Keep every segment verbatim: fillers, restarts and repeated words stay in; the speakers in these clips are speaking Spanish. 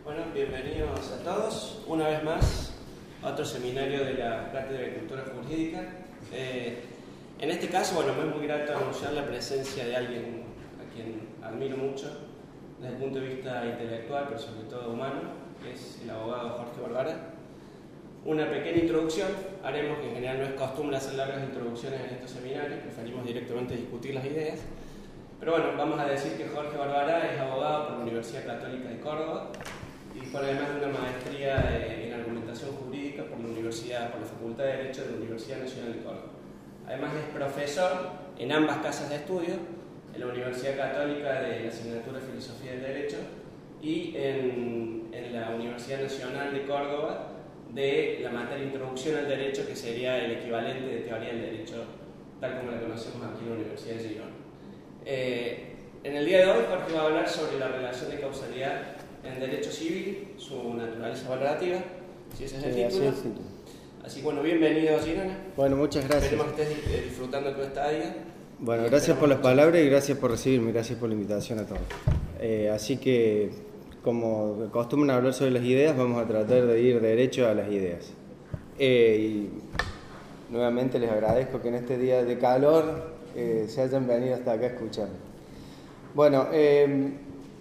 Bueno, bienvenidos a todos, una vez más, a otro seminario de la Cátedra de Cultura Jurídica. Eh, en este caso, bueno, me es muy grato anunciar la presencia de alguien a quien admiro mucho, desde el punto de vista intelectual, pero sobre todo humano, que es el abogado Jorge Barbara. Una pequeña introducción, haremos que en general no es costumbre hacer largas introducciones en estos seminarios, preferimos directamente discutir las ideas. Pero bueno, vamos a decir que Jorge Barbara es abogado por la Universidad Católica de Córdoba y dispone además de una maestría en argumentación jurídica por la Universidad, por la Facultad de Derecho de la Universidad Nacional de Córdoba. Además es profesor en ambas casas de estudio, en la Universidad Católica de la asignatura de Filosofía del Derecho y en, en la Universidad Nacional de Córdoba de la materia Introducción al Derecho, que sería el equivalente de Teoría del Derecho, tal como la conocemos aquí en la Universidad de Girona. Eh, en el día de hoy Jorge va a hablar sobre la relación de causalidad en derecho civil, su naturaleza valorativa, si ese es el sí, título. Así, es, así que bueno, bienvenido a Girona. Bueno, muchas gracias. Esperemos que estés disfrutando tu estadía. Bueno, gracias por las palabras y gracias por recibirme, gracias por la invitación a todos. Eh, así que, como acostumbran a hablar sobre las ideas, vamos a tratar de ir derecho a las ideas. Eh, y nuevamente les agradezco que en este día de calor eh, se hayan venido hasta acá a escucharme. Bueno, eh,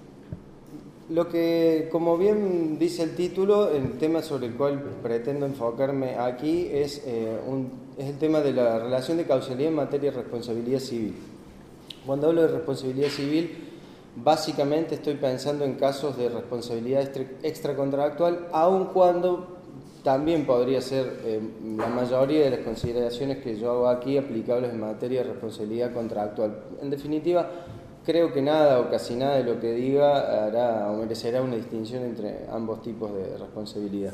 lo que, como bien dice el título, el tema sobre el cual pretendo enfocarme aquí es, eh, un, es el tema de la relación de causalidad en materia de responsabilidad civil. Cuando hablo de responsabilidad civil, básicamente estoy pensando en casos de responsabilidad extracontractual, aun cuando también podría ser eh, la mayoría de las consideraciones que yo hago aquí aplicables en materia de responsabilidad contractual. En definitiva, creo que nada o casi nada de lo que diga hará o merecerá una distinción entre ambos tipos de responsabilidad.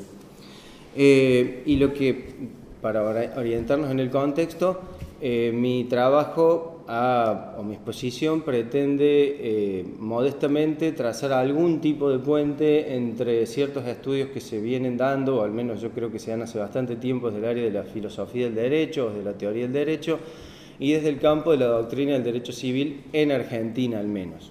Eh, y lo que, para orientarnos en el contexto, eh, mi trabajo a, o mi exposición pretende eh, modestamente trazar algún tipo de puente entre ciertos estudios que se vienen dando, o al menos yo creo que se dan hace bastante tiempo desde el área de la filosofía del derecho o de la teoría del derecho, y desde el campo de la doctrina del derecho civil en Argentina al menos.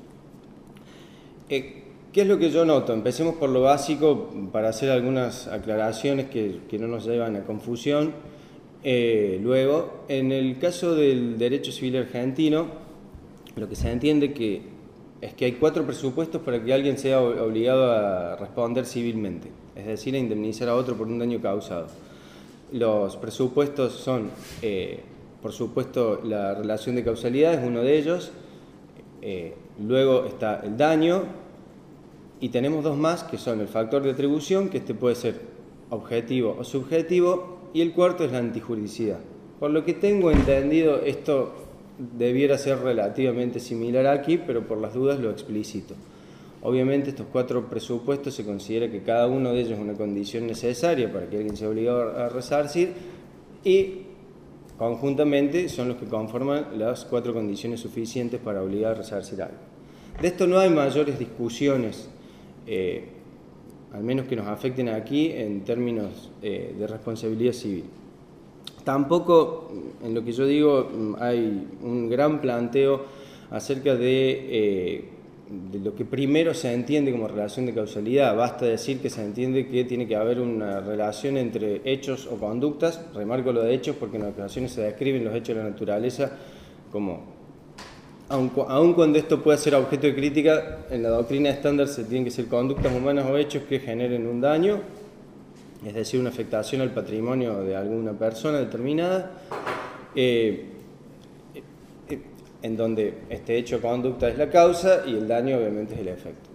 Eh, ¿Qué es lo que yo noto? Empecemos por lo básico para hacer algunas aclaraciones que, que no nos llevan a confusión. Eh, luego, en el caso del derecho civil argentino, lo que se entiende que es que hay cuatro presupuestos para que alguien sea obligado a responder civilmente, es decir, a indemnizar a otro por un daño causado. Los presupuestos son, eh, por supuesto, la relación de causalidad es uno de ellos, eh, luego está el daño, y tenemos dos más que son el factor de atribución, que este puede ser objetivo o subjetivo, y el cuarto es la antijuridicidad. Por lo que tengo entendido, esto debiera ser relativamente similar aquí, pero por las dudas lo explicito. Obviamente estos cuatro presupuestos se considera que cada uno de ellos es una condición necesaria para que alguien sea obligado a resarcir y conjuntamente son los que conforman las cuatro condiciones suficientes para obligar a resarcir algo. De esto no hay mayores discusiones, eh, al menos que nos afecten aquí en términos eh, de responsabilidad civil. Tampoco, en lo que yo digo, hay un gran planteo acerca de, eh, de lo que primero se entiende como relación de causalidad. Basta decir que se entiende que tiene que haber una relación entre hechos o conductas. Remarco lo de hechos porque en ocasiones se describen los hechos de la naturaleza como... Aun, aun cuando esto pueda ser objeto de crítica, en la doctrina estándar se tienen que ser conductas humanas o hechos que generen un daño, es decir, una afectación al patrimonio de alguna persona determinada, eh, eh, en donde este hecho o conducta es la causa y el daño obviamente es el efecto.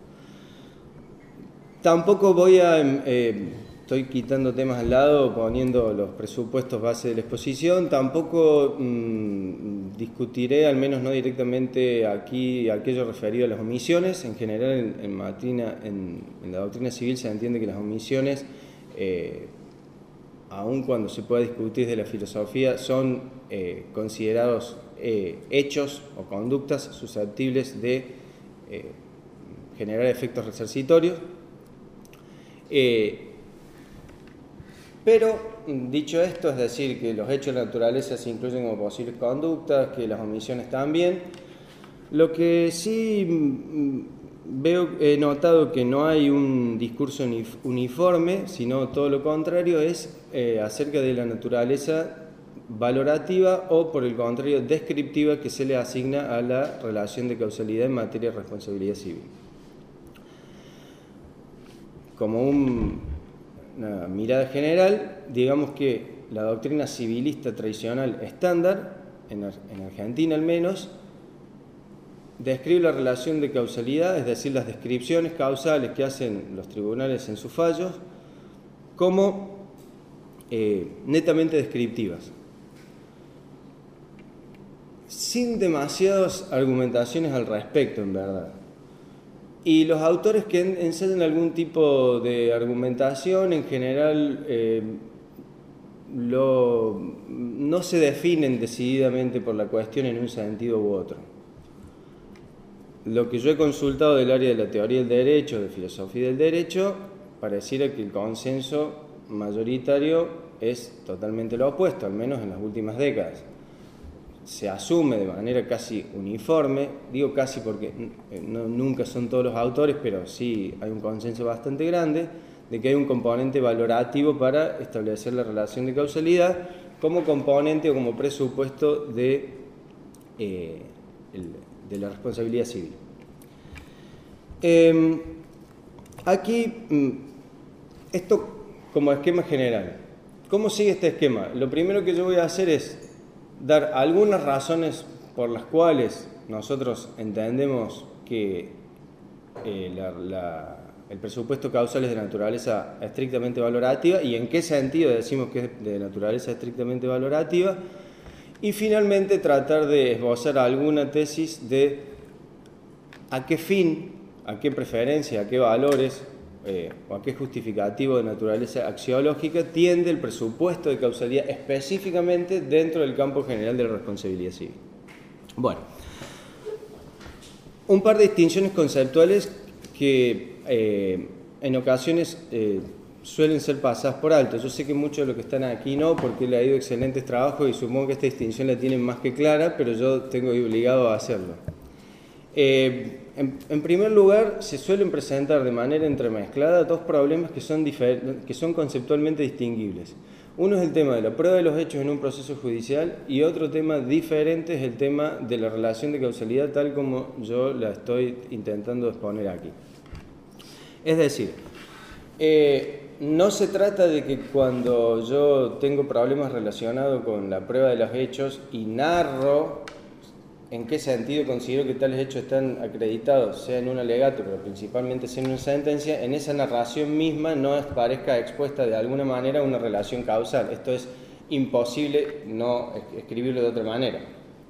Tampoco voy a... Eh, Estoy quitando temas al lado, poniendo los presupuestos base de la exposición. Tampoco mmm, discutiré, al menos no directamente aquí, aquello referido a las omisiones. En general, en, en, matrina, en, en la doctrina civil se entiende que las omisiones, eh, aun cuando se pueda discutir de la filosofía, son eh, considerados eh, hechos o conductas susceptibles de eh, generar efectos resarcitorios. Eh, Pero, dicho esto, es decir, que los hechos de la naturaleza se incluyen como posibles conductas, que las omisiones también, lo que sí veo, he notado que no hay un discurso uniforme, sino todo lo contrario, es eh, acerca de la naturaleza valorativa o, por el contrario, descriptiva que se le asigna a la relación de causalidad en materia de responsabilidad civil. Como un, una mirada general, digamos que la doctrina civilista tradicional estándar, en, en Argentina al menos, describe la relación de causalidad, es decir, las descripciones causales que hacen los tribunales en sus fallos, como eh, netamente descriptivas, sin demasiadas argumentaciones al respecto, en verdad. Y los autores que ensayan algún tipo de argumentación, en general, eh, lo, no se definen decididamente por la cuestión en un sentido u otro. Lo que yo he consultado del área de la teoría del derecho, de filosofía del derecho, pareciera que el consenso mayoritario es totalmente lo opuesto, al menos en las últimas décadas. Se asume de manera casi uniforme, digo casi porque no, nunca son todos los autores, pero sí hay un consenso bastante grande, de que hay un componente valorativo para establecer la relación de causalidad como componente o como presupuesto de, eh, el, de la responsabilidad civil. Eh, aquí, esto como esquema general. ¿Cómo sigue este esquema? Lo primero que yo voy a hacer es dar algunas razones por las cuales nosotros entendemos que eh, la, la, el presupuesto causal es de naturaleza estrictamente valorativa y en qué sentido decimos que es de naturaleza estrictamente valorativa, y finalmente tratar de esbozar alguna tesis de a qué fin, a qué preferencia, a qué valores Eh, o a qué justificativo de naturaleza axiológica tiende el presupuesto de causalidad específicamente dentro del campo general de la responsabilidad civil. Bueno, un par de distinciones conceptuales que eh, en ocasiones eh, suelen ser pasadas por alto. Yo sé que muchos de los que están aquí no, porque he leído excelentes trabajos y supongo que esta distinción la tienen más que clara, pero yo tengo obligado a hacerlo. Eh, en, en primer lugar, se suelen presentar de manera entremezclada dos problemas que son, difer- que son conceptualmente distinguibles. Uno es el tema de la prueba de los hechos en un proceso judicial y otro tema diferente es el tema de la relación de causalidad tal como yo la estoy intentando exponer aquí. Es decir, eh, no se trata de que cuando yo tengo problemas relacionados con la prueba de los hechos y narro en qué sentido considero que tales hechos están acreditados, sea en un alegato, pero principalmente sea en una sentencia, en esa narración misma no parezca expuesta de alguna manera una relación causal. Esto es imposible no escribirlo de otra manera.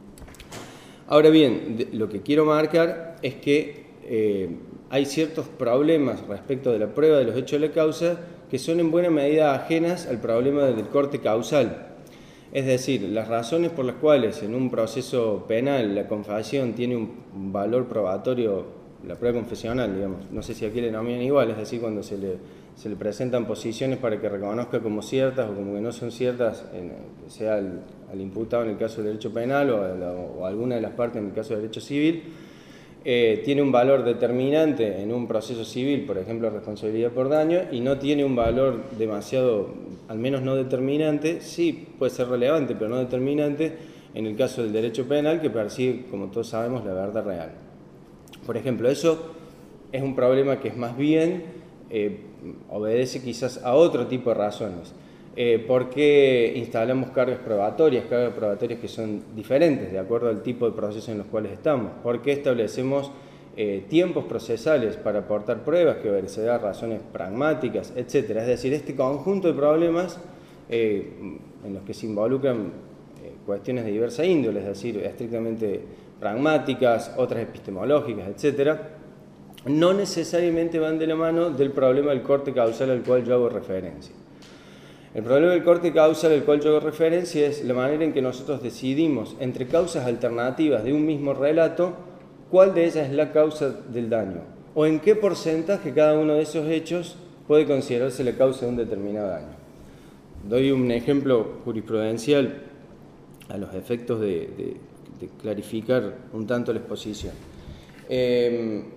Ahora bien, lo que quiero marcar es que eh, hay ciertos problemas respecto de la prueba de los hechos de la causa que son en buena medida ajenas al problema del corte causal. Es decir, las razones por las cuales en un proceso penal la confesión tiene un valor probatorio, la prueba confesional, digamos, no sé si aquí le denominan igual, es decir, cuando se le, se le presentan posiciones para que reconozca como ciertas o como que no son ciertas, en, sea al, al imputado en el caso del derecho penal o a, la, o a alguna de las partes en el caso del derecho civil, eh, tiene un valor determinante en un proceso civil, por ejemplo, responsabilidad por daño, y no tiene un valor demasiado, al menos no determinante, sí puede ser relevante, pero no determinante, en el caso del derecho penal, que persigue, como todos sabemos, la verdad real. Por ejemplo, eso es un problema que es más bien, eh, obedece quizás a otro tipo de razones. Eh, ¿Por qué instalamos cargas probatorias, cargas probatorias que son diferentes de acuerdo al tipo de proceso en los cuales estamos? ¿Por qué establecemos eh, tiempos procesales para aportar pruebas que obedecerán a razones pragmáticas, etcétera? Es decir, este conjunto de problemas eh, en los que se involucran eh, cuestiones de diversa índole, es decir, estrictamente pragmáticas, otras epistemológicas, etcétera, no necesariamente van de la mano del problema del corte causal al cual yo hago referencia. El problema del corte causal al cual yo hago referencia es la manera en que nosotros decidimos entre causas alternativas de un mismo relato cuál de ellas es la causa del daño o en qué porcentaje cada uno de esos hechos puede considerarse la causa de un determinado daño. Doy un ejemplo jurisprudencial a los efectos de, de, de clarificar un tanto la exposición. Eh,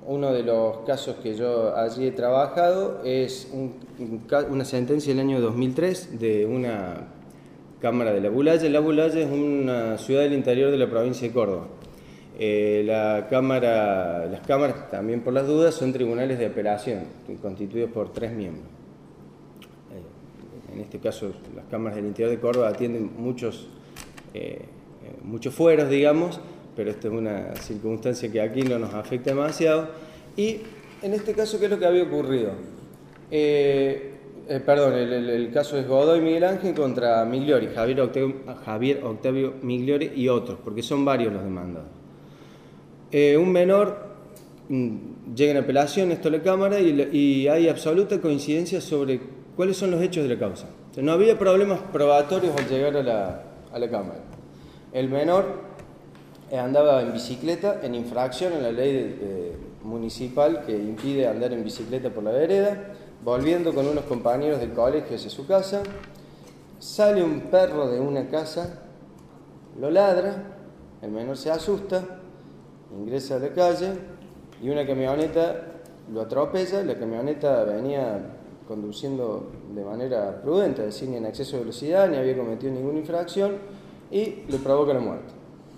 uno de los casos que yo allí he trabajado es un, un, una sentencia del año dos mil tres de una cámara de La Bulaya. La Bulaya es una ciudad del interior de la provincia de Córdoba. Eh, la cámara, las cámaras, también por las dudas, son tribunales de apelación, constituidos por tres miembros. Eh, en este caso, las cámaras del interior de Córdoba atienden muchos, eh, muchos fueros, digamos, pero esta es una circunstancia que aquí no nos afecta demasiado. Y en este caso, ¿qué es lo que había ocurrido? Eh, eh, perdón, el, el, el caso es Godoy Miguel Ángel contra Migliori, Javier Octavio, Javier Octavio Migliori y otros, porque son varios los demandados. Eh, un menor mmm, llega en apelación, esto a la Cámara, y, y hay absoluta coincidencia sobre cuáles son los hechos de la causa. O sea, no había problemas probatorios al llegar a la, a la Cámara. El menor andaba en bicicleta en infracción en la ley de, de, municipal que impide andar en bicicleta por la vereda, volviendo con unos compañeros del colegio hacia su casa. Sale un perro de una casa, lo ladra, el menor se asusta, ingresa a la calle y una camioneta lo atropella. La camioneta venía conduciendo de manera prudente, es decir, ni en exceso de velocidad, ni había cometido ninguna infracción, y le provoca la muerte.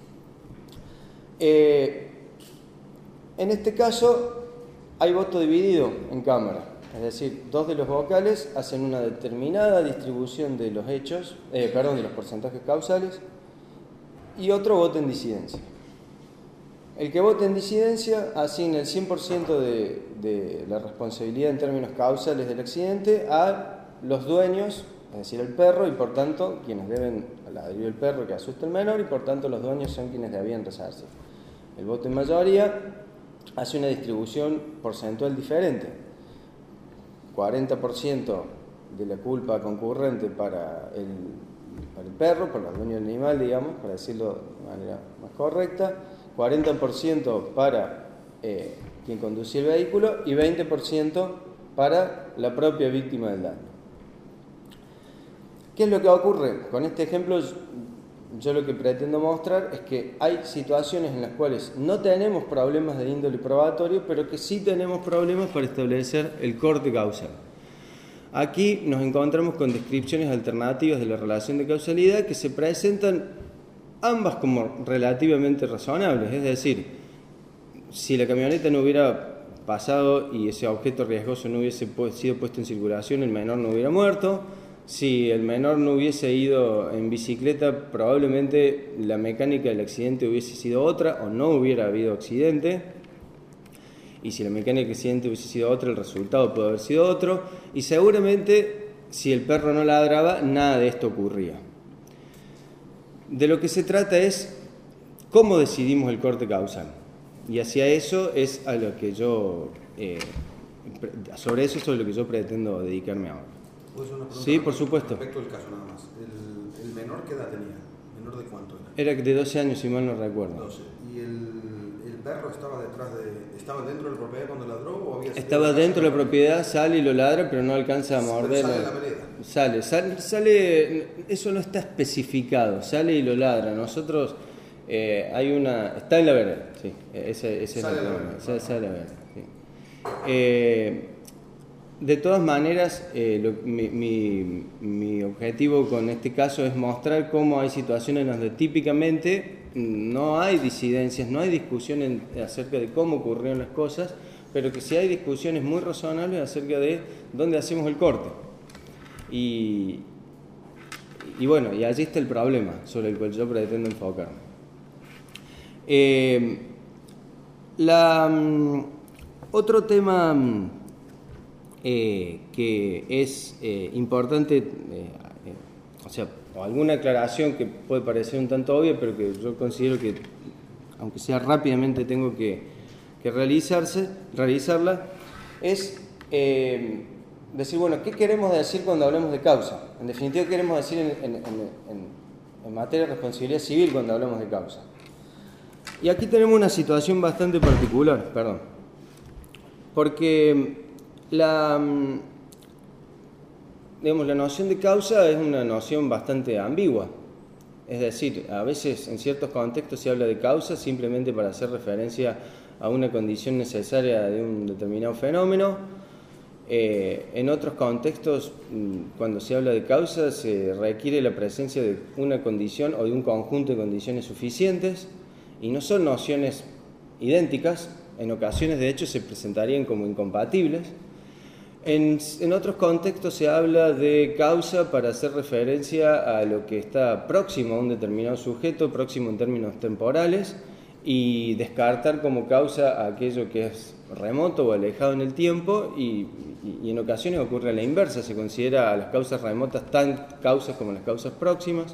Eh, en este caso hay voto dividido en Cámara, es decir, dos de los vocales hacen una determinada distribución de los hechos, eh, perdón, de los porcentajes causales, y otro vota en disidencia. El que vota en disidencia asigna el cien por ciento de, de la responsabilidad en términos causales del accidente a los dueños, es decir, el perro, y por tanto quienes deben al ladrido del perro que asusta al menor, y por tanto los dueños son quienes debían resarcir. El voto en mayoría hace una distribución porcentual diferente. cuarenta por ciento de la culpa concurrente para el, para el perro, para los dueños del animal, digamos, para decirlo de manera más correcta, cuarenta por ciento para eh, quien conducía el vehículo y veinte por ciento para la propia víctima del daño. ¿Qué es lo que ocurre? Con este ejemplo yo lo que pretendo mostrar es que hay situaciones en las cuales no tenemos problemas de índole probatorio, pero que sí tenemos problemas para establecer el corte causal. Aquí nos encontramos con descripciones alternativas de la relación de causalidad que se presentan ambas como relativamente razonables, es decir, si la camioneta no hubiera pasado y ese objeto riesgoso no hubiese sido puesto en circulación, el menor no hubiera muerto. Si el menor no hubiese ido en bicicleta, probablemente la mecánica del accidente hubiese sido otra o no hubiera habido accidente. Y si la mecánica del accidente hubiese sido otra, el resultado puede haber sido otro. Y seguramente, si el perro no ladraba, nada de esto ocurría. De lo que se trata es cómo decidimos el corte causal. Y hacia eso es a lo que yo, eh, sobre eso es sobre lo que yo pretendo dedicarme ahora. ¿Puedo hacer una pregunta? Sí, por supuesto. Respecto al caso nada más. ¿El, el menor qué edad tenía? ¿Menor de cuánto Era era? de doce años, si mal no recuerdo. doce. ¿Y el, el perro estaba detrás de, estaba dentro de la propiedad cuando ladró o había salido? Estaba dentro de la propiedad, sale y lo ladra, pero no alcanza a morder. Sale de la vereda. Sale, sale, sale, eso no está especificado, sale y lo ladra. Nosotros, eh, hay una, está en la vereda, sí, ese, ese sale es el la problema, vereda. sale, sale la vereda, sí. Eh, De todas maneras, eh, lo, mi, mi, mi objetivo con este caso es mostrar cómo hay situaciones donde típicamente no hay disidencias, no hay discusiones acerca de cómo ocurrieron las cosas, pero que sí hay discusiones muy razonables acerca de dónde hacemos el corte. Y, y bueno, y allí está el problema sobre el cual yo pretendo enfocarme. Eh, la, um, otro tema Eh, que es eh, importante, eh, eh, o sea, o alguna aclaración que puede parecer un tanto obvia, pero que yo considero que, aunque sea rápidamente, tengo que, que realizarse, realizarla, es eh, decir, bueno, ¿qué queremos decir cuando hablamos de causa? En definitiva, ¿qué queremos decir en, en, en, en materia de responsabilidad civil cuando hablamos de causa? Y aquí tenemos una situación bastante particular, perdón, porque La, digamos, la noción de causa es una noción bastante ambigua. Es decir, a veces en ciertos contextos se habla de causa simplemente para hacer referencia a una condición necesaria de un determinado fenómeno. Eh, en otros contextos, cuando se habla de causa, se requiere la presencia de una condición o de un conjunto de condiciones suficientes, y no son nociones idénticas. En ocasiones, de hecho, se presentarían como incompatibles. En, en otros contextos se habla de causa para hacer referencia a lo que está próximo a un determinado sujeto, próximo en términos temporales, y descartar como causa aquello que es remoto o alejado en el tiempo, y, y, y en ocasiones ocurre a la inversa, se considera a las causas remotas tan causas como las causas próximas.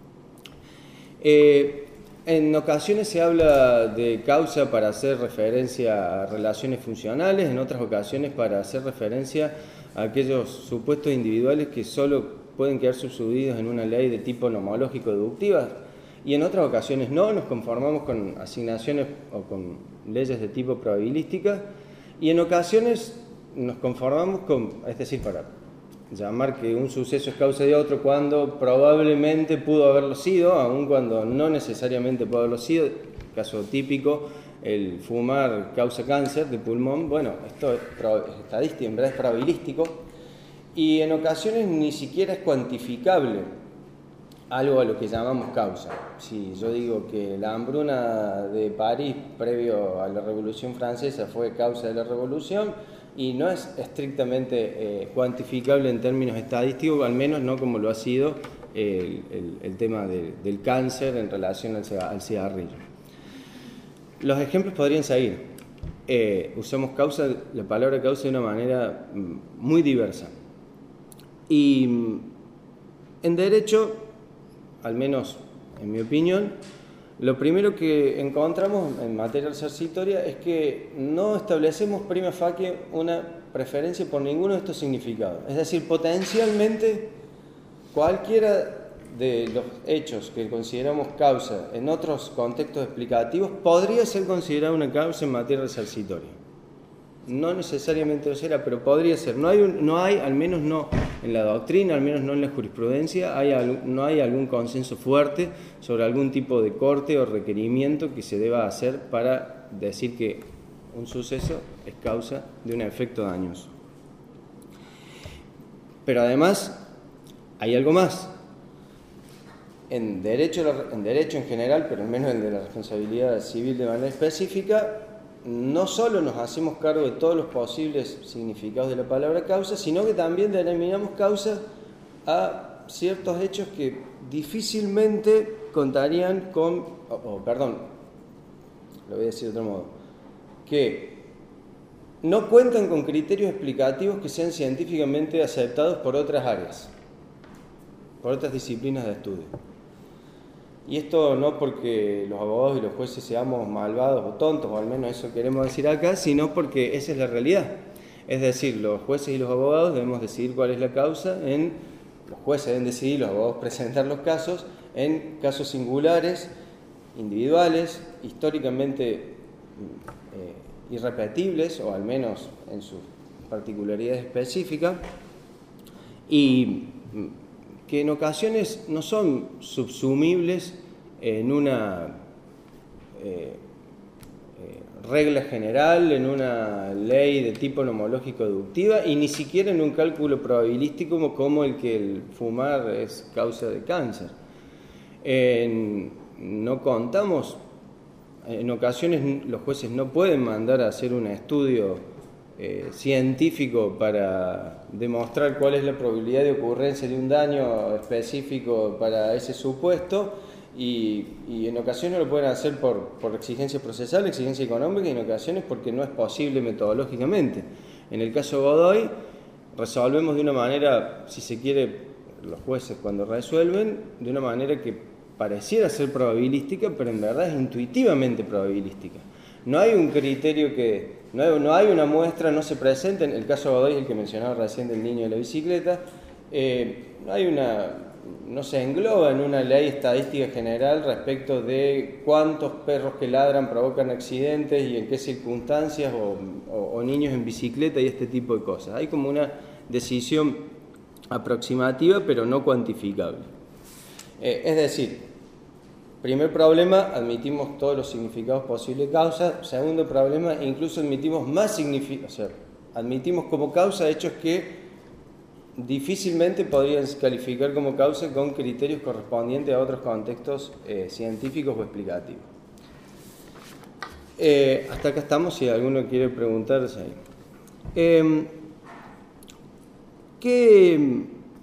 Eh, En ocasiones se habla de causa para hacer referencia a relaciones funcionales, en otras ocasiones para hacer referencia a aquellos supuestos individuales que solo pueden quedar subsumidos en una ley de tipo nomológico-deductiva, y en otras ocasiones no, nos conformamos con asignaciones o con leyes de tipo probabilística, y en ocasiones nos conformamos con, es decir, para llamar que un suceso es causa de otro cuando probablemente pudo haberlo sido, aun cuando no necesariamente pudo haberlo sido. Caso típico, el fumar causa cáncer de pulmón. Bueno, esto es estadístico, en verdad es probabilístico, y en ocasiones ni siquiera es cuantificable algo a lo que llamamos causa. Si yo digo que la hambruna de París previo a la Revolución Francesa fue causa de la Revolución, y no es estrictamente eh, cuantificable en términos estadísticos, al menos no como lo ha sido el, el, el tema de, del cáncer en relación al, al cigarrillo. Los ejemplos podrían seguir. Eh, usamos causa, la palabra causa de una manera muy diversa. Y en derecho, al menos en mi opinión, lo primero que encontramos en materia resarcitoria es que no establecemos prima facie una preferencia por ninguno de estos significados. Es decir, potencialmente cualquiera de los hechos que consideramos causa en otros contextos explicativos podría ser considerado una causa en materia resarcitoria. No necesariamente lo será, pero podría ser. No hay, un, no hay, al menos no en la doctrina, al menos no en la jurisprudencia, hay, no hay algún consenso fuerte sobre algún tipo de corte o requerimiento que se deba hacer para decir que un suceso es causa de un efecto dañoso. Pero además, hay algo más. En derecho, en derecho en general, pero al menos en el de la responsabilidad civil de manera específica, no solo nos hacemos cargo de todos los posibles significados de la palabra causa, sino que también denominamos causa a ciertos hechos que difícilmente contarían con, oh, oh, perdón, lo voy a decir de otro modo, que no cuentan con criterios explicativos que sean científicamente aceptados por otras áreas, por otras disciplinas de estudio. Y esto no porque los abogados y los jueces seamos malvados o tontos, o al menos eso queremos decir acá, sino porque esa es la realidad. Es decir, los jueces y los abogados debemos decidir cuál es la causa, en, los jueces deben decidir, los abogados presentar los casos, en casos singulares, individuales, históricamente eh, irrepetibles, o al menos en sus particularidades específicas, y que en ocasiones no son subsumibles en una eh, eh, regla general, en una ley de tipo nomológico-deductiva, y ni siquiera en un cálculo probabilístico como, como el que el fumar es causa de cáncer. En, no contamos, en ocasiones los jueces no pueden mandar a hacer un estudio Eh, científico para demostrar cuál es la probabilidad de ocurrencia de un daño específico para ese supuesto, y, y en ocasiones lo pueden hacer por, por exigencia procesal, exigencia económica, y en ocasiones porque no es posible metodológicamente. En el caso Godoy resolvemos de una manera, si se quiere, los jueces cuando resuelven, de una manera que pareciera ser probabilística, pero en verdad es intuitivamente probabilística. No hay un criterio que, no hay, no hay una muestra, no se presenta, en el caso de Godoy, el que mencionaba recién del niño de la bicicleta, eh, no hay una, no se engloba en una ley estadística general respecto de cuántos perros que ladran provocan accidentes y en qué circunstancias, o, o, o niños en bicicleta y este tipo de cosas. Hay como una decisión aproximativa, pero no cuantificable. Eh, es decir, primer problema, admitimos todos los significados posibles de causa. Segundo problema, incluso admitimos más significados, o sea, admitimos como causa hechos que difícilmente podrían calificar como causa con criterios correspondientes a otros contextos eh, científicos o explicativos. Eh, hasta acá estamos, si alguno quiere preguntarse ahí. Eh, ¿qué,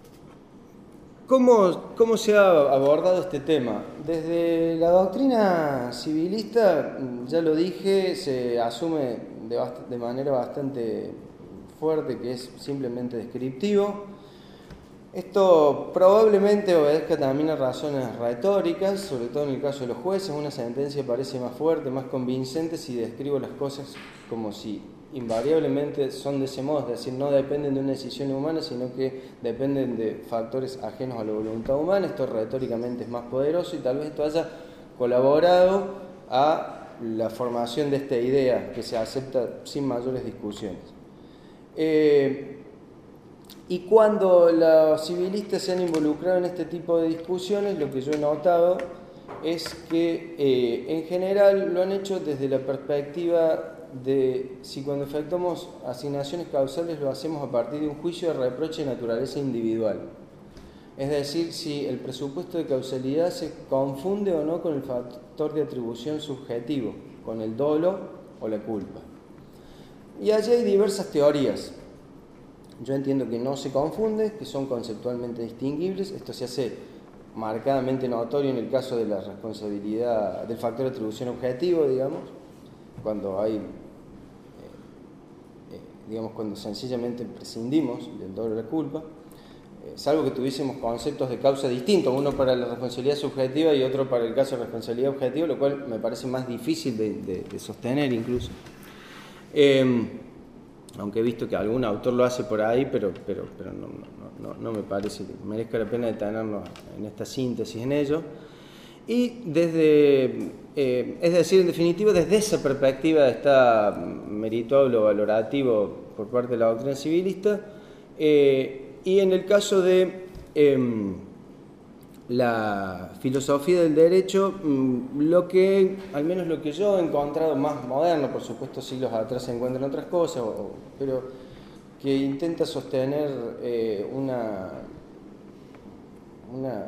cómo, ¿Cómo se ha abordado este tema? Desde la doctrina civilista, ya lo dije, se asume de, bast- de manera bastante fuerte que es simplemente descriptivo. Esto probablemente obedezca también a razones retóricas, sobre todo en el caso de los jueces. Una sentencia parece más fuerte, más convincente si describo las cosas como si invariablemente son de ese modo, es decir, no dependen de una decisión humana, sino que dependen de factores ajenos a la voluntad humana. Esto retóricamente es más poderoso y tal vez esto haya colaborado a la formación de esta idea que se acepta sin mayores discusiones. Eh, y cuando los civilistas se han involucrado en este tipo de discusiones, lo que yo he notado es que eh, en general lo han hecho desde la perspectiva de si cuando efectuamos asignaciones causales lo hacemos a partir de un juicio de reproche de naturaleza individual. Es decir, si el presupuesto de causalidad se confunde o no con el factor de atribución subjetivo, con el dolo o la culpa. Y allí hay diversas teorías. Yo entiendo que no se confunde, que son conceptualmente distinguibles. Esto se hace marcadamente notorio en el caso de la responsabilidad del factor de atribución objetivo, digamos, cuando hay, eh, eh, digamos, cuando sencillamente prescindimos del dolo o la culpa, eh, salvo que tuviésemos conceptos de causa distintos, uno para la responsabilidad subjetiva y otro para el caso de responsabilidad objetiva, lo cual me parece más difícil de, de, de sostener incluso. Eh, aunque he visto que algún autor lo hace por ahí, pero, pero, pero no, no, no, no me parece que merezca la pena detenernos en esta síntesis en ello. Y desde, eh, es decir, en definitiva, desde esa perspectiva está merituable o valorativo por parte de la doctrina civilista, eh, y en el caso de eh, la filosofía del derecho, lo que, al menos lo que yo he encontrado más moderno, por supuesto siglos atrás se encuentran otras cosas, o, pero que intenta sostener eh, una, una,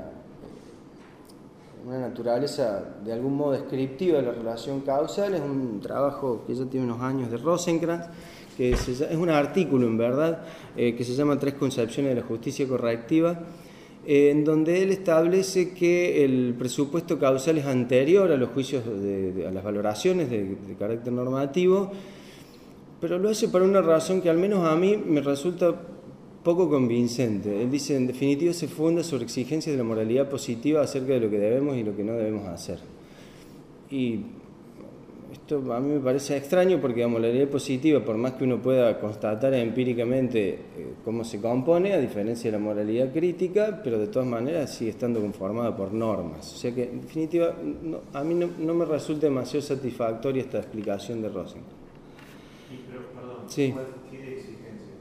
una naturaleza de algún modo descriptiva de la relación causal, es un trabajo que ya tiene unos años de Rosenkrantz, que se, es un artículo en verdad, eh, que se llama Tres concepciones de la justicia correctiva, en donde él establece que el presupuesto causal es anterior a los juicios, de, de, a las valoraciones de, de carácter normativo, pero lo hace por una razón que al menos a mí me resulta poco convincente. Él dice, en definitiva, se funda sobre exigencias de la moralidad positiva acerca de lo que debemos y lo que no debemos hacer. Y esto a mí me parece extraño porque la moralidad positiva, por más que uno pueda constatar empíricamente eh, cómo se compone, a diferencia de la moralidad crítica, pero de todas maneras sigue estando conformada por normas. O sea que, en definitiva, no, a mí no, no me resulta demasiado satisfactoria esta explicación de Rosenkrantz. Y, pero, perdón, sí. ¿qué exigencias?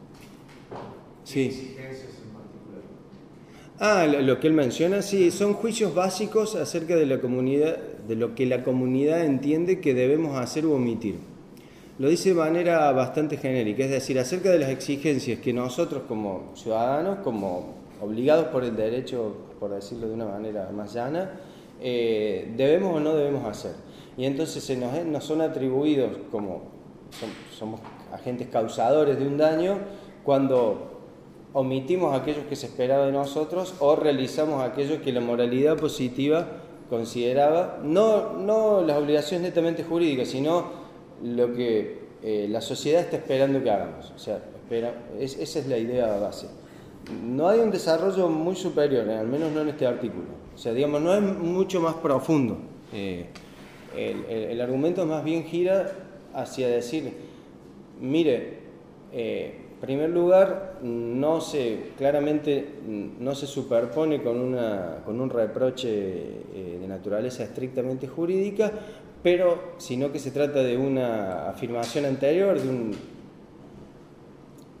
¿Qué Sí. exigencias en particular? Ah, lo que él menciona, sí, son juicios básicos acerca de la comunidad, de lo que la comunidad entiende que debemos hacer u omitir. Lo dice de manera bastante genérica, es decir, acerca de las exigencias que nosotros como ciudadanos, como obligados por el derecho, por decirlo de una manera más llana, eh, debemos o no debemos hacer. Y entonces se nos, nos son atribuidos como som, somos agentes causadores de un daño cuando omitimos aquellos que se esperaba de nosotros o realizamos aquellos que la moralidad positiva consideraba, no, no las obligaciones netamente jurídicas, sino lo que eh, la sociedad está esperando que hagamos. O sea, espera, es, esa es la idea base. No hay un desarrollo muy superior, al menos no en este artículo. O sea, digamos, no es mucho más profundo. Eh, el, el, el argumento más bien gira hacia decir, mire, eh, en primer lugar, no se, claramente no se superpone con, una, con un reproche eh, de naturaleza estrictamente jurídica, pero sino que se trata de una afirmación anterior, de un,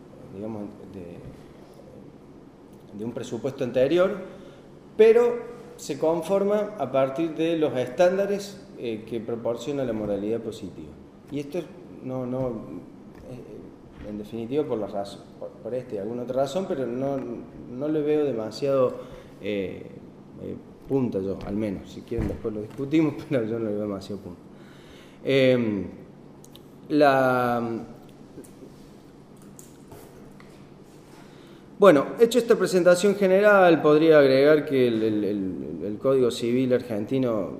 digamos, de, de un presupuesto anterior, pero se conforma a partir de los estándares eh, que proporciona la moralidad positiva. Y esto no, no eh, en definitiva por la razón, por, por esta y alguna otra razón, pero no, no le veo demasiado eh, eh, punta yo, al menos. Si quieren después lo discutimos, pero yo no le veo demasiado punta. Eh, la... Bueno, hecho esta presentación general, podría agregar que el, el, el, el Código Civil argentino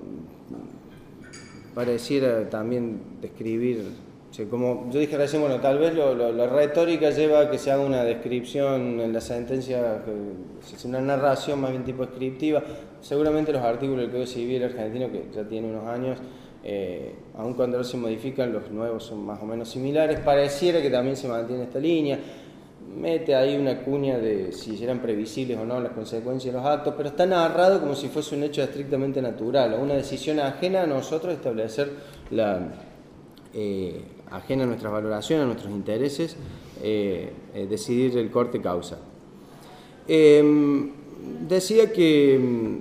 pareciera también describir, o sea, como yo dije recién, bueno, tal vez lo, lo, la retórica lleva a que se haga una descripción en la sentencia, que es una narración más bien tipo descriptiva. Seguramente los artículos del Código Civil argentino, que ya tiene unos años, eh, aun cuando no se modifican, los nuevos son más o menos similares, pareciera que también se mantiene esta línea. Mete ahí una cuña de si eran previsibles o no las consecuencias de los actos, pero está narrado como si fuese un hecho estrictamente natural, o una decisión ajena a nosotros establecer la eh, ajena a nuestras valoraciones, a nuestros intereses, eh, eh, decidir el corte causa. Eh, decía que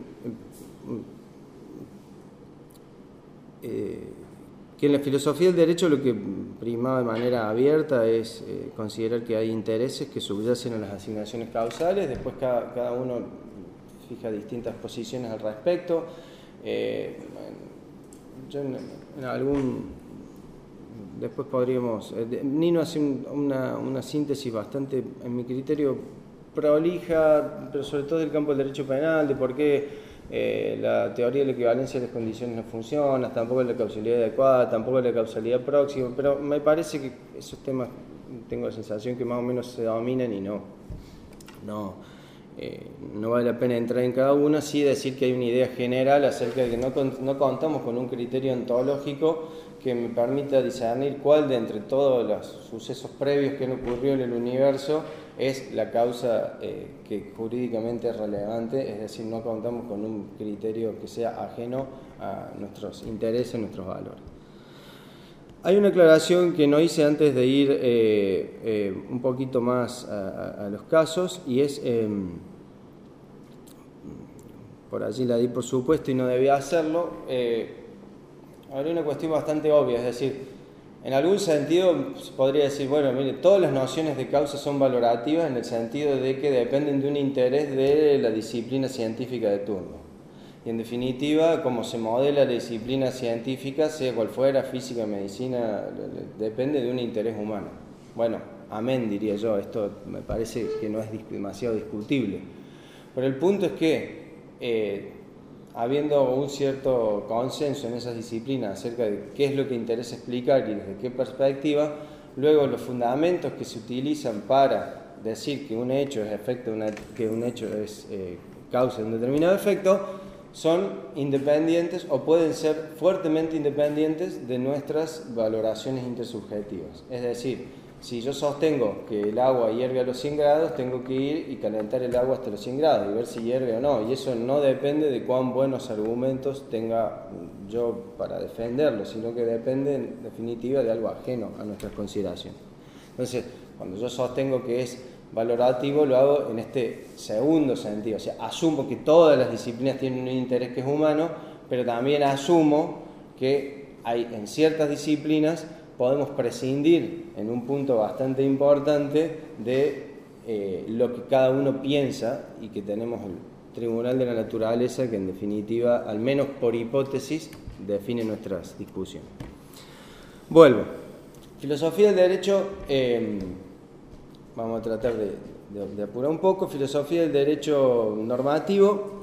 eh, que en la filosofía del derecho lo que primaba de manera abierta es eh, considerar que hay intereses que subyacen a las asignaciones causales, después cada, cada uno fija distintas posiciones al respecto. Eh, yo en, en algún... Después podríamos... Eh, Nino hace un, una, una síntesis bastante, en mi criterio, prolija, pero sobre todo del campo del derecho penal, de por qué Eh, la teoría de la equivalencia de las condiciones no funciona, tampoco la causalidad adecuada, tampoco la causalidad próxima, pero me parece que esos temas tengo la sensación que más o menos se dominan y no, no, eh, no vale la pena entrar en cada una, sí decir que hay una idea general acerca de que no, no contamos con un criterio ontológico que me permita discernir cuál de entre todos los sucesos previos que han ocurrido en el universo es la causa eh, que jurídicamente es relevante, es decir, no contamos con un criterio que sea ajeno a nuestros intereses, nuestros valores. Hay una aclaración que no hice antes de ir eh, eh, un poquito más a, a, a los casos, y es, eh, por allí la di por supuesto y no debía hacerlo, eh, hay una cuestión bastante obvia, es decir, en algún sentido se podría decir, bueno, mire, todas las nociones de causa son valorativas en el sentido de que dependen de un interés de la disciplina científica de turno. Y en definitiva, como se modela la disciplina científica, sea cual fuera, física, medicina, depende de un interés humano. Bueno, amén diría yo, esto me parece que no es demasiado discutible. Pero el punto es que, eh, habiendo un cierto consenso en esas disciplinas acerca de qué es lo que interesa explicar y desde qué perspectiva, luego los fundamentos que se utilizan para decir que un hecho es efecto, una, que un hecho es eh, causa de un determinado efecto, son independientes o pueden ser fuertemente independientes de nuestras valoraciones intersubjetivas. Es decir, si yo sostengo que el agua hierve a los cien grados, tengo que ir y calentar el agua hasta los cien grados y ver si hierve o no. Y eso no depende de cuán buenos argumentos tenga yo para defenderlo, sino que depende en definitiva de algo ajeno a nuestras consideraciones. Entonces, cuando yo sostengo que es valorativo, lo hago en este segundo sentido. O sea, asumo que todas las disciplinas tienen un interés que es humano, pero también asumo que hay en ciertas disciplinas podemos prescindir en un punto bastante importante de eh, lo que cada uno piensa y que tenemos el Tribunal de la Naturaleza que en definitiva, al menos por hipótesis, define nuestras discusiones. Vuelvo. Filosofía del derecho, eh, vamos a tratar de, de, de apurar un poco. Filosofía del derecho normativo.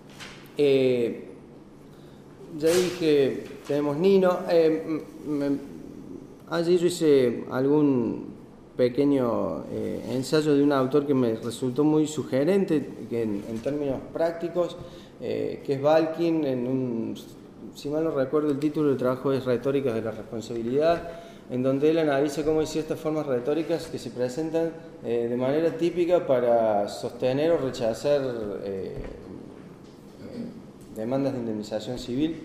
Eh, ya dije, tenemos Nino. Eh, me, Allí yo hice algún pequeño eh, ensayo de un autor que me resultó muy sugerente que en, en términos prácticos, eh, que es Balkin, en un, si mal no recuerdo el título del trabajo es Retóricas de la Responsabilidad, en donde él analiza cómo hay ciertas formas retóricas que se presentan eh, de manera típica para sostener o rechazar eh, demandas de indemnización civil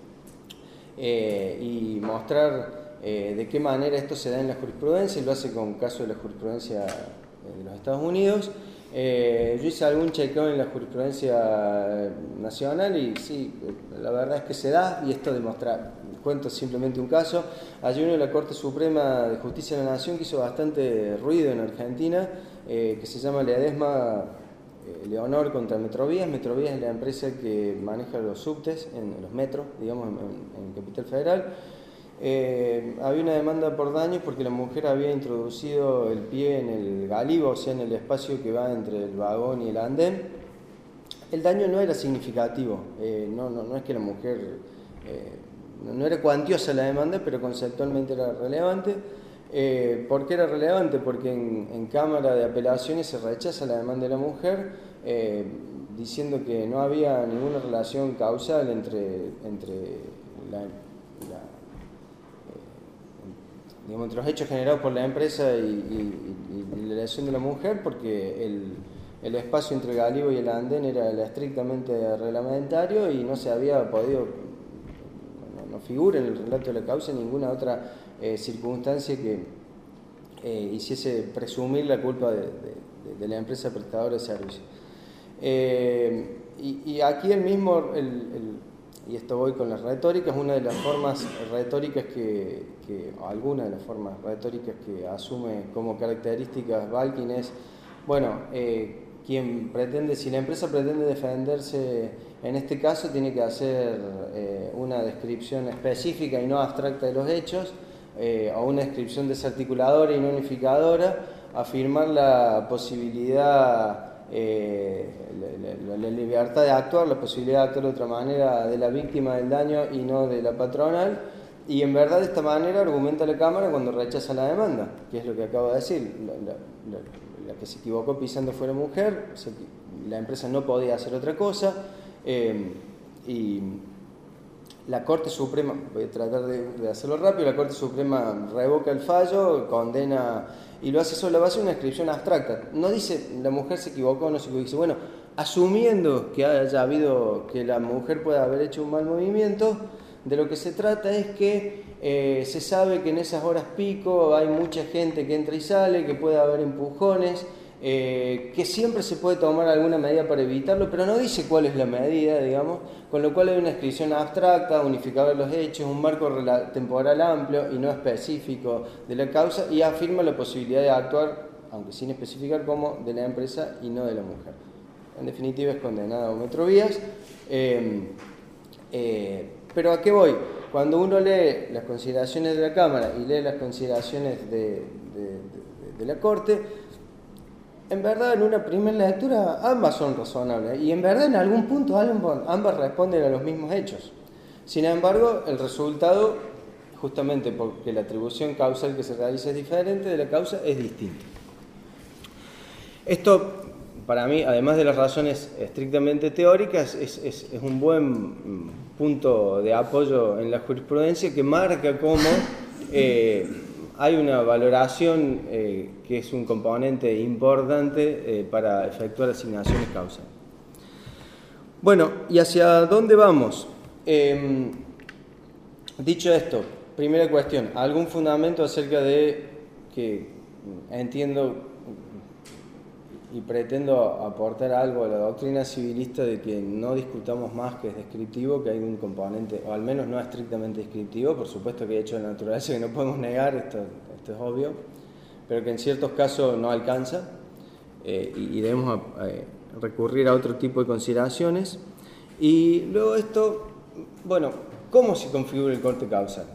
eh, y mostrar Eh, de qué manera esto se da en la jurisprudencia, y lo hace con caso de la jurisprudencia de los Estados Unidos. Eh, yo hice algún chequeo en la jurisprudencia nacional y sí, la verdad es que se da, y esto demuestra, cuento simplemente un caso. Ayer uno de la Corte Suprema de Justicia de la Nación que hizo bastante ruido en Argentina, eh, que se llama Ledesma eh, Leonor contra Metrovías. Metrovías es la empresa que maneja los subtes, en los metros, digamos, en, en Capital Federal. Eh, había una demanda por daños porque la mujer había introducido el pie en el gálibo, o sea, en el espacio que va entre el vagón y el andén. El daño no era significativo, eh, no, no, no es que la mujer, eh, no era cuantiosa la demanda, pero conceptualmente era relevante. Eh, ¿Por qué era relevante? Porque en, en Cámara de Apelaciones se rechaza la demanda de la mujer, eh, diciendo que no había ninguna relación causal entre, entre la, la digamos, entre los hechos generados por la empresa y, y, y, y la elección de la mujer, porque el, el espacio entre el gálibo y el andén era estrictamente reglamentario y no se había podido, no, no figura en el relato de la causa ninguna otra eh, circunstancia que eh, hiciese presumir la culpa de, de, de la empresa prestadora de servicios. Eh, y, y aquí el mismo, el, el, y esto voy con las retóricas, una de las formas retóricas que, que alguna de las formas retóricas que asume como características Balkin es, bueno, eh, quien pretende, si la empresa pretende defenderse en este caso, tiene que hacer eh, una descripción específica y no abstracta de los hechos, eh, o una descripción desarticuladora y no unificadora, afirmar la posibilidad, Eh, la, la, la libertad de actuar, la posibilidad de actuar de otra manera de la víctima del daño y no de la patronal, y en verdad de esta manera argumenta la Cámara cuando rechaza la demanda, que es lo que acabo de decir. La, la, la, la que se equivocó pisando fue la mujer, se, la empresa no podía hacer otra cosa, eh, y la Corte Suprema, voy a tratar de, de hacerlo rápido, la Corte Suprema revoca el fallo, condena, y lo hace sobre la base de una descripción abstracta. No dice la mujer se equivocó o no se equivocó, dice, bueno, asumiendo que haya habido, que la mujer pueda haber hecho un mal movimiento, de lo que se trata es que eh, se sabe que en esas horas pico hay mucha gente que entra y sale, que puede haber empujones, eh, que siempre se puede tomar alguna medida para evitarlo, pero no dice cuál es la medida, digamos, con lo cual hay una descripción abstracta, unificada de los hechos, un marco temporal amplio y no específico de la causa, y afirma la posibilidad de actuar, aunque sin especificar cómo, de la empresa y no de la mujer. En definitiva es condenada a Metrovías. Eh, eh, pero ¿a qué voy? Cuando uno lee las consideraciones de la Cámara y lee las consideraciones de, de, de, de la Corte, en verdad, en una primera lectura, ambas son razonables y en verdad en algún punto ambas responden a los mismos hechos. Sin embargo, el resultado, justamente porque la atribución causal que se realiza es diferente de la causa, es distinto. Esto, para mí, además de las razones estrictamente teóricas, es, es, es un buen punto de apoyo en la jurisprudencia que marca cómo eh, hay una valoración eh, que es un componente importante eh, para efectuar asignaciones causales. Bueno, ¿y hacia dónde vamos? Eh, dicho esto, primera cuestión, ¿algún fundamento acerca de que entiendo y pretendo aportar algo a la doctrina civilista de que no discutamos más que es descriptivo, que hay un componente, o al menos no estrictamente descriptivo, por supuesto que hay hechos de naturaleza que no podemos negar, esto, esto es obvio, pero que en ciertos casos no alcanza eh, y, y debemos eh, recurrir a otro tipo de consideraciones. Y luego esto, bueno, ¿cómo se configura el corte causal?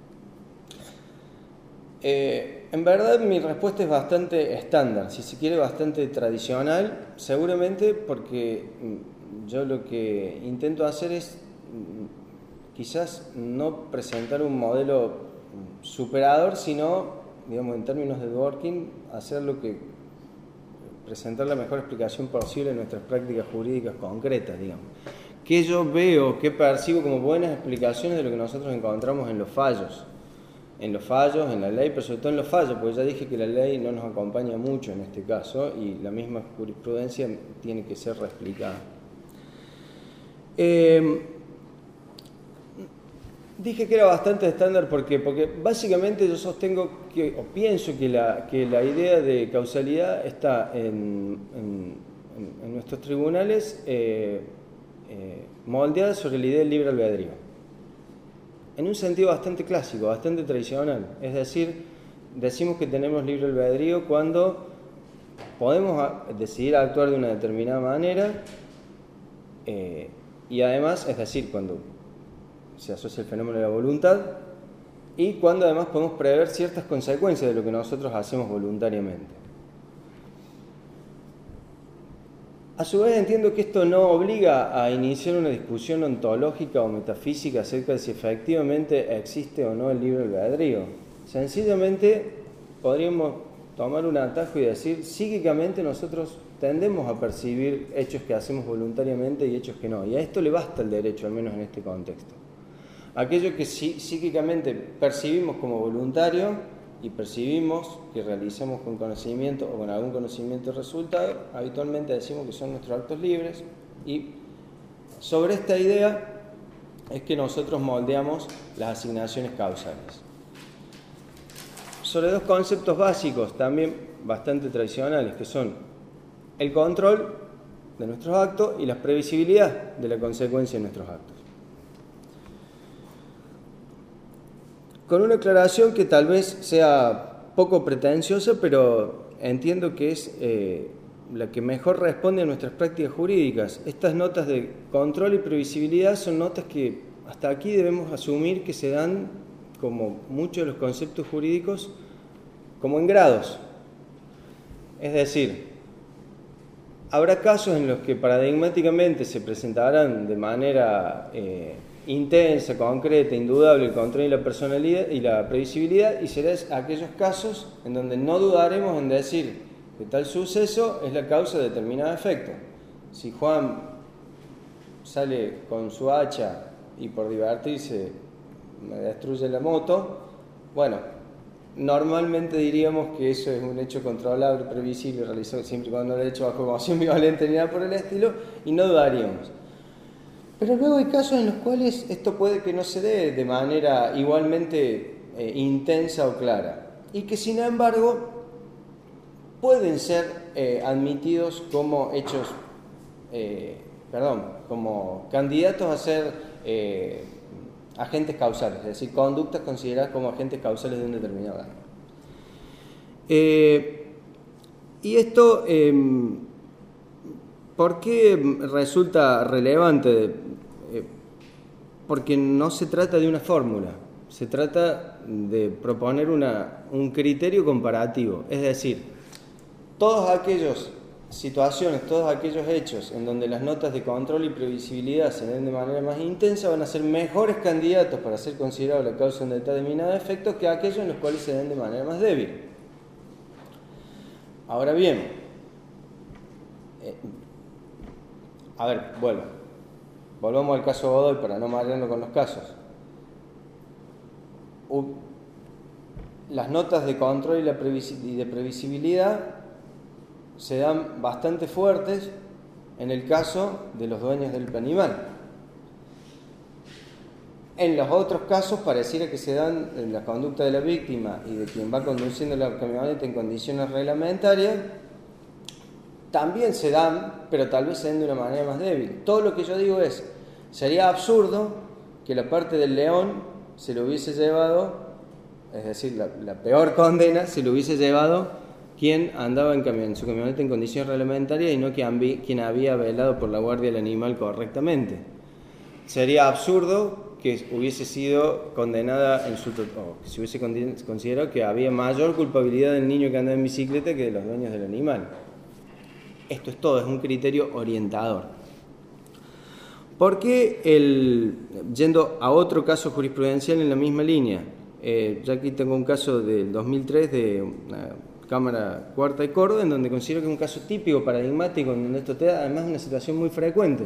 Eh, en verdad mi respuesta es bastante estándar, si se quiere bastante tradicional, seguramente porque yo lo que intento hacer es quizás no presentar un modelo superador, sino, digamos, en términos de Dworkin, hacer lo que presentar la mejor explicación posible de nuestras prácticas jurídicas concretas, digamos. Que yo veo, que percibo como buenas explicaciones de lo que nosotros encontramos en los fallos. En los fallos, en la ley, pero sobre todo en los fallos, porque ya dije que la ley no nos acompaña mucho en este caso y la misma jurisprudencia tiene que ser reexplicada. Eh, Dije que era bastante estándar, ¿por qué? Porque básicamente yo sostengo que, o pienso que la, que la idea de causalidad está en, en, en nuestros tribunales eh, eh, moldeada sobre la idea del libre albedrío. En un sentido bastante clásico, bastante tradicional. Es decir, decimos que tenemos libre albedrío cuando podemos decidir actuar de una determinada manera eh, y además, es decir, cuando se asocia el fenómeno de la voluntad y cuando además podemos prever ciertas consecuencias de lo que nosotros hacemos voluntariamente. A su vez entiendo que esto no obliga a iniciar una discusión ontológica o metafísica acerca de si efectivamente existe o no el libre albedrío. Sencillamente podríamos tomar un atajo y decir, psíquicamente nosotros tendemos a percibir hechos que hacemos voluntariamente y hechos que no. Y a esto le basta el derecho, al menos en este contexto. Aquello que psíquicamente percibimos como voluntario y percibimos que realizamos con conocimiento o con algún conocimiento resultado, habitualmente decimos que son nuestros actos libres, y sobre esta idea es que nosotros moldeamos las asignaciones causales. Sobre dos conceptos básicos también bastante tradicionales, que son el control de nuestros actos y la previsibilidad de la consecuencia de nuestros actos. Con una aclaración que tal vez sea poco pretenciosa, pero entiendo que es eh, la que mejor responde a nuestras prácticas jurídicas. Estas notas de control y previsibilidad son notas que hasta aquí debemos asumir que se dan, como muchos de los conceptos jurídicos, como en grados. Es decir, habrá casos en los que paradigmáticamente se presentarán de manera eh, intensa, concreta, indudable el control y la personalidad y la previsibilidad, y serán aquellos casos en donde no dudaremos en decir que tal suceso es la causa de determinado efecto. Si Juan sale con su hacha y por divertirse me destruye la moto, bueno, normalmente diríamos que eso es un hecho controlable, previsible, realizado siempre y cuando no lo he hecho bajo emoción violenta ni nada por el estilo, y no dudaríamos. Pero luego hay casos en los cuales esto puede que no se dé de manera igualmente eh, intensa o clara, y que sin embargo pueden ser eh, admitidos como hechos, eh, perdón, como candidatos a ser eh, agentes causales, es decir, conductas consideradas como agentes causales de un determinado daño. Eh, y esto, eh, ¿por qué resulta relevante? Eh, porque no se trata de una fórmula, se trata de proponer una, un criterio comparativo, es decir, todos aquellos situaciones, todos aquellos hechos en donde las notas de control y previsibilidad se den de manera más intensa van a ser mejores candidatos para ser considerados la causa de un determinado efecto que aquellos en los cuales se den de manera más débil. Ahora bien, eh, a ver, vuelvo. Volvamos al caso Godoy para no marearnos con los casos. Uh, las notas de control y, la previs- y de previsibilidad se dan bastante fuertes en el caso de los dueños del animal. En los otros casos pareciera que se dan en la conducta de la víctima y de quien va conduciendo la camioneta en condiciones reglamentarias, también se dan, pero tal vez se den de una manera más débil. Todo lo que yo digo es, sería absurdo que la parte del león se lo hubiese llevado, es decir, la, la peor condena se lo hubiese llevado quien andaba en, camion, en su camioneta en condiciones reglamentarias y no quien, quien había velado por la guardia del animal correctamente. Sería absurdo que hubiese sido condenada en su o que se hubiese considerado que había mayor culpabilidad del niño que andaba en bicicleta que de los dueños del animal. Esto es todo, es un criterio orientador. Porque el, yendo a otro caso jurisprudencial en la misma línea, eh, ya aquí tengo un caso del dos mil tres de una Cámara Cuarta de Córdoba, en donde considero que es un caso típico, paradigmático, en donde esto te da además una situación muy frecuente.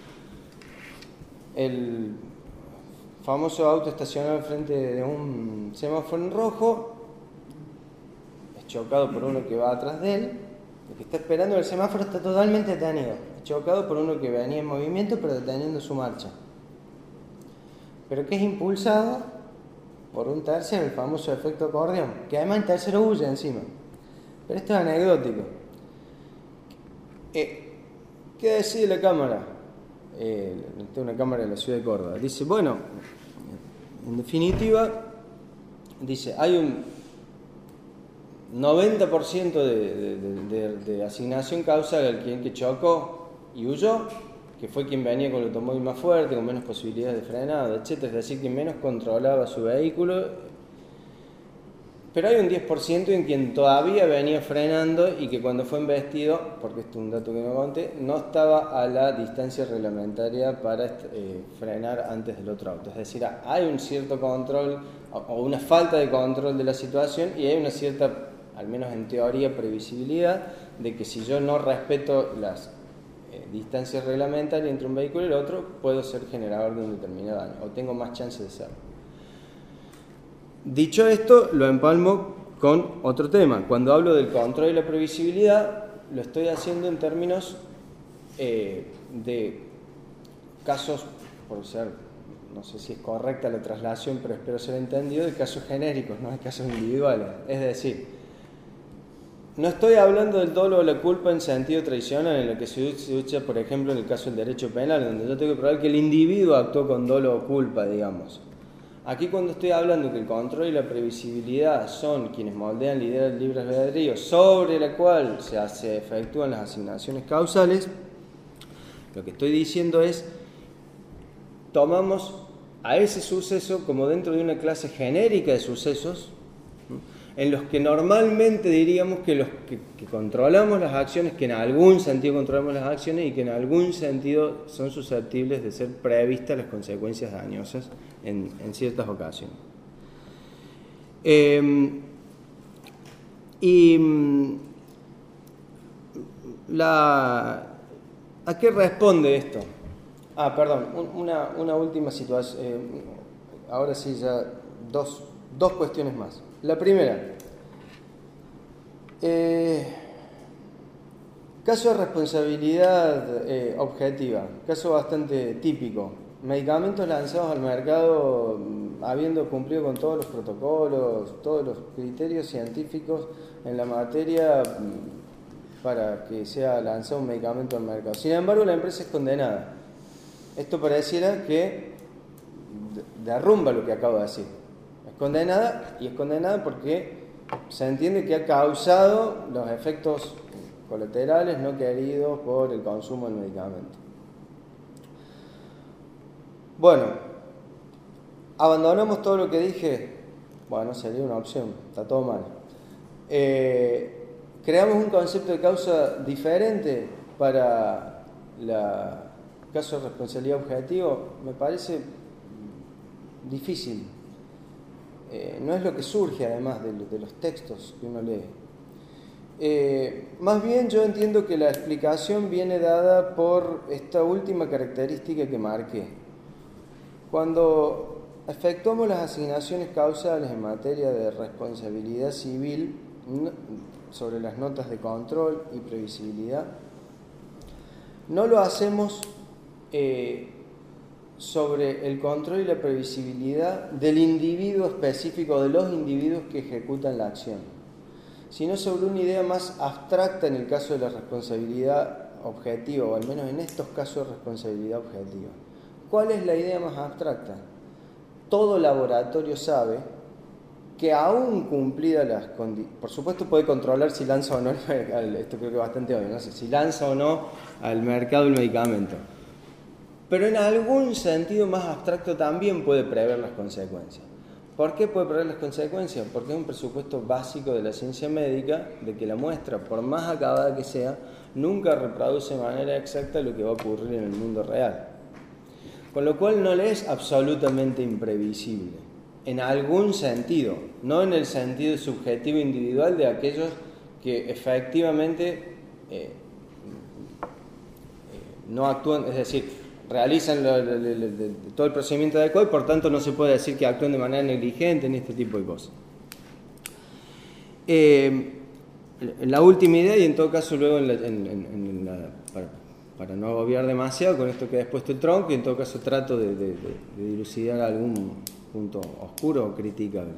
El famoso auto estacionado frente de un semáforo en rojo es chocado por uno que va atrás de él. El que está esperando el semáforo está totalmente detenido, es chocado por uno que venía en movimiento pero deteniendo su marcha. pero que es impulsado por un tercero, el famoso efecto acordeón, que además el tercero huye encima. Pero esto es anecdótico. Eh, ¿Qué decide la cámara? Eh, tengo una cámara en la ciudad de Córdoba. Dice, bueno, en definitiva, dice, hay un noventa por ciento de, de, de, de asignación causal al quien que chocó y huyó, que fue quien venía con el automóvil más fuerte, con menos posibilidades de frenado, etcétera, es decir, quien menos controlaba su vehículo. Pero hay un diez por ciento en quien todavía venía frenando y que cuando fue embestido, porque esto es un dato que no conté, no estaba a la distancia reglamentaria para eh, frenar antes del otro auto. Es decir, hay un cierto control o una falta de control de la situación y hay una cierta, al menos en teoría, previsibilidad de que si yo no respeto las eh, distancias reglamentarias entre un vehículo y el otro, puedo ser generador de un determinado daño o tengo más chance de serlo. Dicho esto, lo empalmo con otro tema. Cuando hablo del control y la previsibilidad, lo estoy haciendo en términos eh, de casos, por ser, no sé si es correcta la traslación, pero espero ser entendido, de casos genéricos, no de casos individuales. Es decir, no estoy hablando del dolo o la culpa en sentido tradicional, en lo que se usa, por ejemplo, en el caso del derecho penal, donde yo tengo que probar que el individuo actuó con dolo o culpa, digamos. Aquí cuando estoy hablando que el control y la previsibilidad son quienes moldean la idea del libre albedrío sobre la cual se, se efectúan las asignaciones causales, lo que estoy diciendo es, tomamos a ese suceso como dentro de una clase genérica de sucesos, en los que normalmente diríamos que los que, que controlamos las acciones, que en algún sentido controlamos las acciones y que en algún sentido son susceptibles de ser previstas las consecuencias dañosas en, en ciertas ocasiones. Eh, y la, ¿a qué responde esto? Ah, perdón, una, una última situación, eh, ahora sí ya dos, dos cuestiones más. La primera, eh, caso de responsabilidad eh, objetiva, caso bastante típico, medicamentos lanzados al mercado habiendo cumplido con todos los protocolos, todos los criterios científicos en la materia para que sea lanzado un medicamento al mercado. Sin embargo, la empresa es condenada. Esto pareciera que derrumba lo que acabo de decir. Es condenada y es condenada porque se entiende que ha causado los efectos colaterales no queridos por el consumo del medicamento. Bueno, abandonamos todo lo que dije. Bueno, sería una opción, está todo mal. Eh, creamos un concepto de causa diferente para la caso de responsabilidad objetivo. Me parece difícil. Eh, no es lo que surge además de, de los textos que uno lee. Eh, más bien yo entiendo que la explicación viene dada por esta última característica que marqué. Cuando efectuamos las asignaciones causales en materia de responsabilidad civil sobre las notas de control y previsibilidad, no lo hacemos eh, sobre el control y la previsibilidad del individuo específico, de los individuos que ejecutan la acción, sino sobre una idea más abstracta en el caso de la responsabilidad objetiva, o al menos en estos casos de responsabilidad objetiva. ¿Cuál es la idea más abstracta? Todo laboratorio sabe que aún cumplidas las condiciones, por supuesto puede controlar si lanza o no, el, esto creo que es bastante obvio, no sé, si lanza o no al mercado el medicamento. Pero en algún sentido más abstracto también puede prever las consecuencias. ¿Por qué puede prever las consecuencias? Porque es un presupuesto básico de la ciencia médica de que la muestra, por más acabada que sea, nunca reproduce de manera exacta lo que va a ocurrir en el mundo real. Con lo cual no le es absolutamente imprevisible, en algún sentido, no en el sentido subjetivo individual de aquellos que efectivamente eh, eh, no actúan, es decir, realizan lo, lo, lo, lo, todo el procedimiento adecuado y por tanto no se puede decir que actúen de manera negligente ni este tipo de cosas. Eh, la última idea, y en todo caso luego en la, en, en la, para, para no agobiar demasiado, con esto queda expuesto el tronco y en todo caso trato de, de, de, de dilucidar algún punto oscuro o criticable.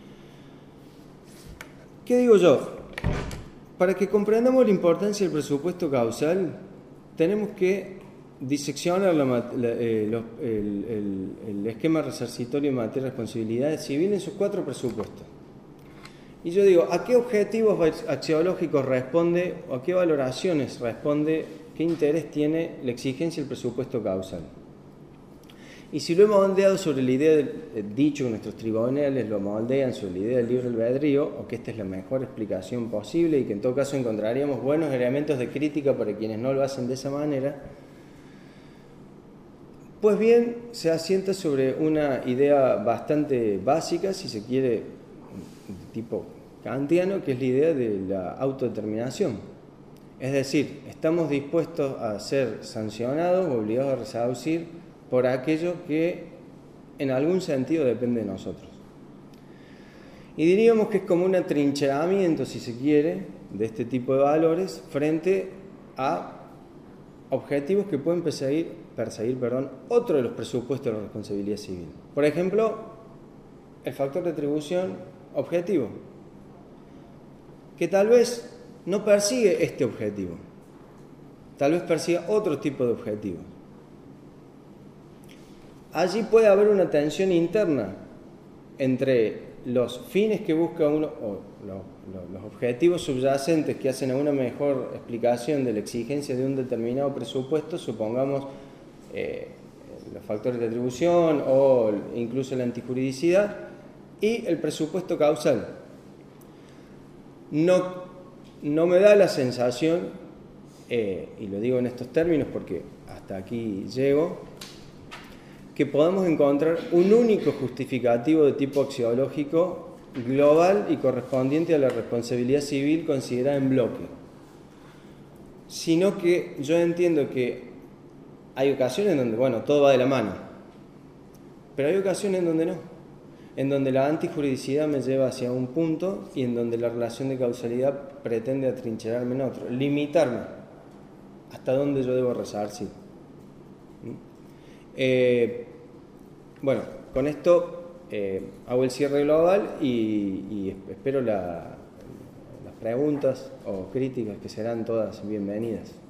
¿Qué digo yo? Para que comprendamos la importancia del presupuesto causal, tenemos que diseccionar la, la, eh, los, el, el, el esquema resarcitorio en materia de responsabilidad civil en sus cuatro presupuestos. Y yo digo, ¿a qué objetivos axiológicos responde o a qué valoraciones responde, qué interés tiene la exigencia del presupuesto causal? Y si lo hemos moldeado sobre la idea del dicho que nuestros tribunales lo moldean sobre la idea del libre albedrío, o que esta es la mejor explicación posible y que en todo caso encontraríamos buenos elementos de crítica para quienes no lo hacen de esa manera, pues bien, se asienta sobre una idea bastante básica, si se quiere, de tipo kantiano, que es la idea de la autodeterminación. Es decir, estamos dispuestos a ser sancionados, obligados a resarcir por aquello que en algún sentido depende de nosotros. Y diríamos que es como un atrincheramiento, si se quiere, de este tipo de valores frente a objetivos que pueden perseguir, perseguir perdón, otro de los presupuestos de la responsabilidad civil. Por ejemplo, el factor de atribución objetivo, que tal vez no persigue este objetivo, tal vez persiga otro tipo de objetivo. Allí puede haber una tensión interna entre los fines que busca uno, o los, los objetivos subyacentes que hacen a una mejor explicación de la exigencia de un determinado presupuesto, supongamos eh, los factores de atribución o incluso la antijuridicidad, y el presupuesto causal. No, no me da la sensación, eh, y lo digo en estos términos porque hasta aquí llego, que podamos encontrar un único justificativo de tipo axiológico global y correspondiente a la responsabilidad civil considerada en bloque, sino que yo entiendo que hay ocasiones en donde, bueno, todo va de la mano, pero hay ocasiones en donde no, en donde la antijuridicidad me lleva hacia un punto y en donde la relación de causalidad pretende atrincherarme en otro, limitarme hasta dónde yo debo resarcir. Eh, bueno, con esto eh, hago el cierre global y, y espero la, las preguntas o críticas que serán todas bienvenidas.